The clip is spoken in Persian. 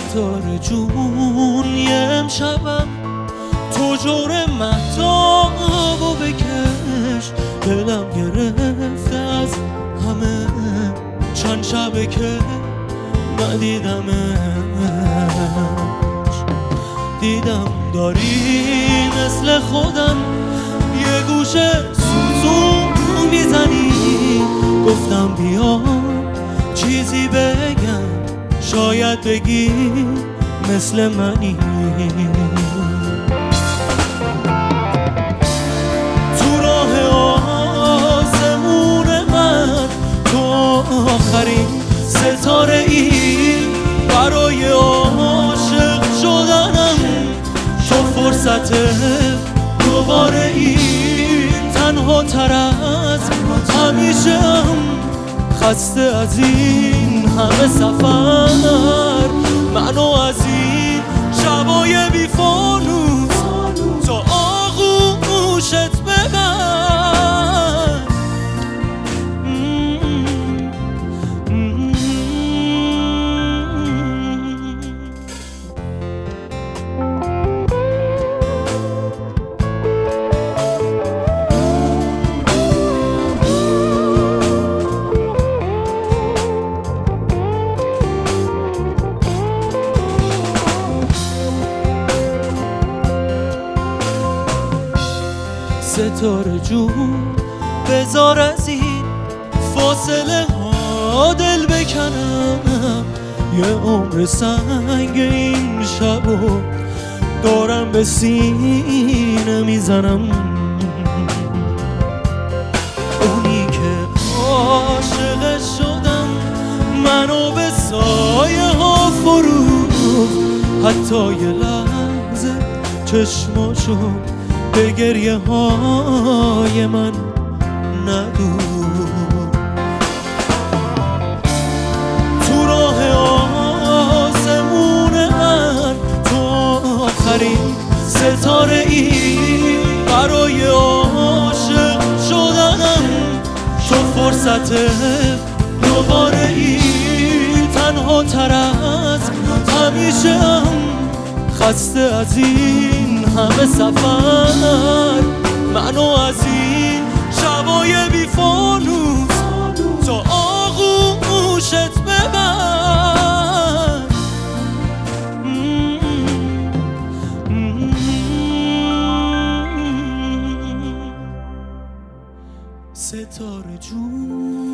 ستاره جون یه امشبم تو جور مهتابو بکش، دلم گرفته از همه چند شبه که ندیدمش. دیدم داری مثل خودم یه گوشه سوزون میزنی، گفتم بیا چیزی بگم شاید بگی مثل منی. تو راه آسمون من تو آخرین ستاره ای، برای عاشق شدنم تو فرصت دوباره ای. تنها تر از همیشه هم خسته از این همه سفر، منو از این شبای بی فانوس تا آغوشت ببر. ستاره جون بذار از این فاصله ها دل بکنم، یه عمر سنگ این شبو دارم به سینه میزنم. اونی که عاشق شدم منو به سایه ها فروخت، حتی یه لحظه چشماشو به گریه های من ندود. تو راه آسمون من تو آخرین ستاره ای، برای عاشق شدنم تو فرصت دوباره ای. تنها تر از همیشه هم خسته از این همه سفر، منو از این شبای بی فانوس تا آغوشت ببر. ستاره جون